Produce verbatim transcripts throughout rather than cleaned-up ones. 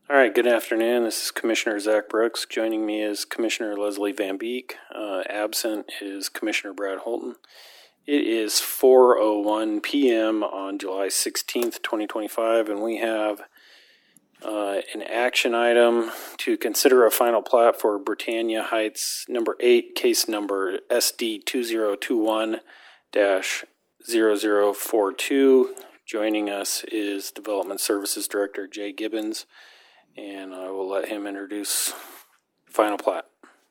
All right, good afternoon. This is Commissioner Zach Brooks. Joining me is Commissioner Leslie Van Beek. Uh, absent is Commissioner Brad Holton. It is four oh one p.m. on July sixteenth, twenty twenty-five, and we have uh, an action item to consider a final plat for Britannia Heights number eight, case number S D two zero two one dash zero zero four two. Joining us is Development Services Director Jay Gibbons, and I will let him introduce final plat.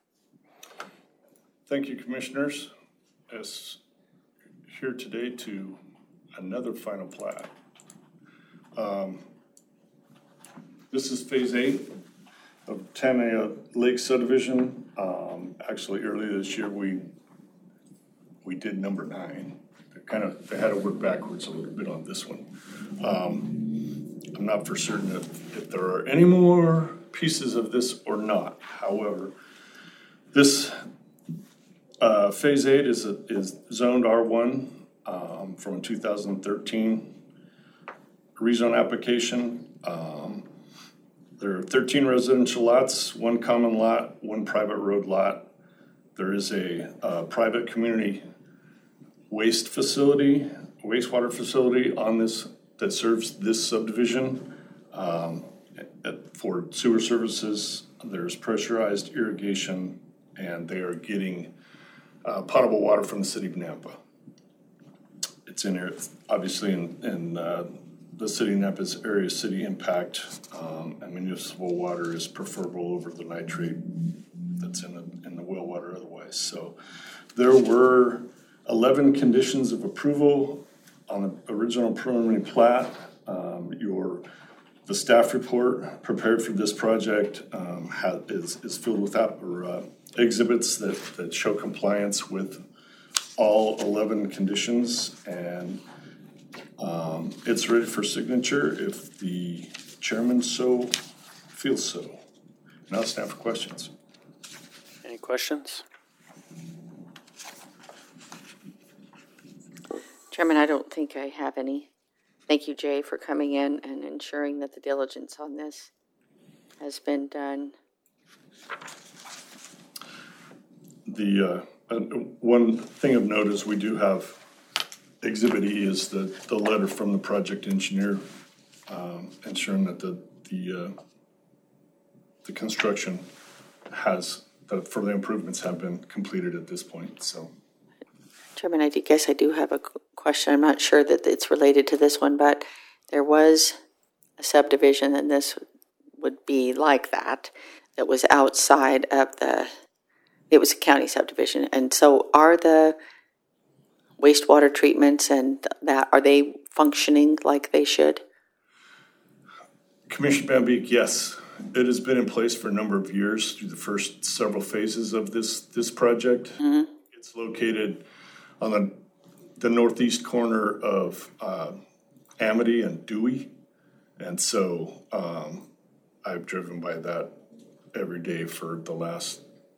Thank you, Commissioners. As here today to another final plat. Um, this is phase eight of Britannia Lake subdivision. Um, actually, earlier this year we we did number nine. They kind of they had to work backwards a little bit on this one. Um, I'm not for certain if, if there are any more pieces of this or not. However, this uh, phase eight is a, is zoned R one um, from two thousand thirteen rezone application. Um, there are thirteen residential lots, one common lot, one private road lot. There is a uh, private community waste facility, wastewater facility on this that serves this subdivision um, for sewer services. There's pressurized irrigation, and they are getting uh, potable water from the city of Nampa. It's in here, it's obviously in, in uh, the city of Nampa's area city impact, um, and municipal water is preferable over the nitrate that's in the, in the well water otherwise. So there were eleven conditions of approval on the original preliminary plat. Um, your the staff report prepared for this project um, has, is, is filled with that, or, uh, exhibits that, that show compliance with all eleven conditions, and um, it's ready for signature if the chairman so feels so. Now it's time for questions. Any questions? Chairman, I don't think I have any. Thank you, Jay, for coming in and ensuring that the diligence on this has been done. The uh, uh, one thing of note is we do have Exhibit E is the, the letter from the project engineer um, ensuring that the the uh, the construction has that further improvements have been completed at this point. So, Chairman, I do guess I do have a question. I'm not sure that it's related to this one, but there was a subdivision, and this would be like that, that was outside of the, it was a county subdivision. And so are the wastewater treatments and that, are they functioning like they should? Commissioner Van Beek, yes. It has been in place for a number of years through the first several phases of this, this project. Mm-hmm. It's located on the, the northeast corner of uh, Amity and Dewey. And so um, I've driven by that every day for the last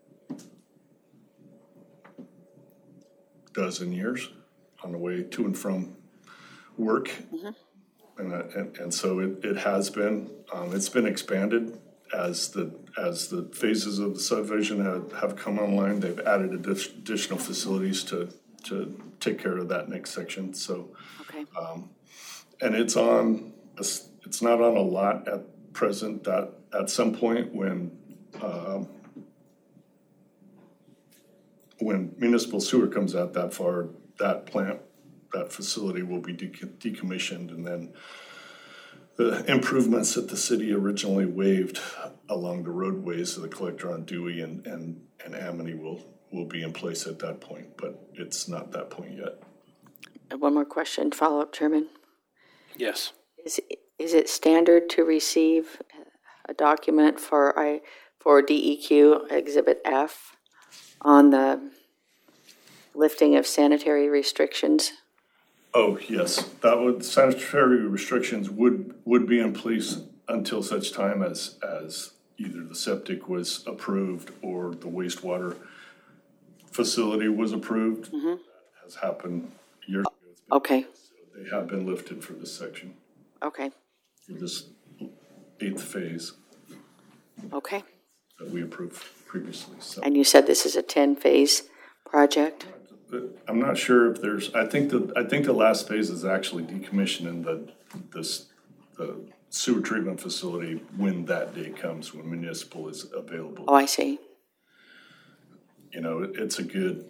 dozen years on the way to and from work. Mm-hmm. And, uh, and and so it, it has been, um, it's been expanded as the as the phases of the subdivision have, have come online. They've added additional facilities to to take care of that next section. So, okay. Um, and it's on, a, it's not on a lot at present. That at some point when um, when municipal sewer comes out that far, that plant, that facility will be de- decommissioned, and then the improvements that the city originally waived along the roadways of the collector on Dewey and, and, and Amity will, will be in place at that point, but it's not that point yet. One more question, follow-up, Chairman. Yes. Is is it standard to receive a document for I for D E Q Exhibit F on the lifting of sanitary restrictions? Oh, yes. That would, sanitary restrictions would, would be in place until such time as, as either the septic was approved or the wastewater facility was approved. Mm-hmm. That has happened years ago. Okay. So they have been lifted for this section. Okay. For this eighth phase. Okay. that we approved previously, so. And you said this is a ten-phase project? I'm not sure if there's, I think the, I think the last phase is actually decommissioning the, this, the sewer treatment facility when that day comes, when municipal is available. Oh, I see. You know, it- it's a good,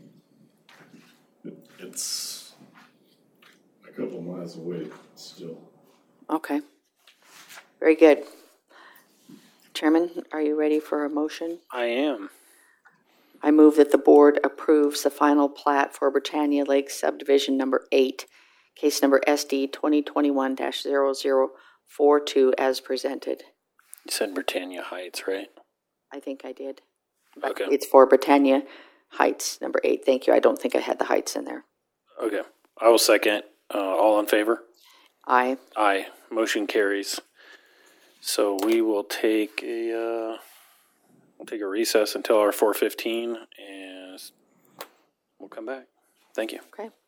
it's a couple miles away still. Okay. Very good. Chairman, are you ready for a motion? I am. I move that the board approves the final plat for Britannia Lakes subdivision number eight, case number S D twenty twenty-one dash zero zero four two as presented. You said Britannia Heights, right? I think I did. But Okay. it's for Britannia Heights, number eight. Thank you. I don't think I had the heights in there. Okay. I will second. Uh, all in favor? Aye. Aye. Motion carries. So we will take a uh, we'll take a recess until our four fifteen, and we'll come back. Thank you. Okay.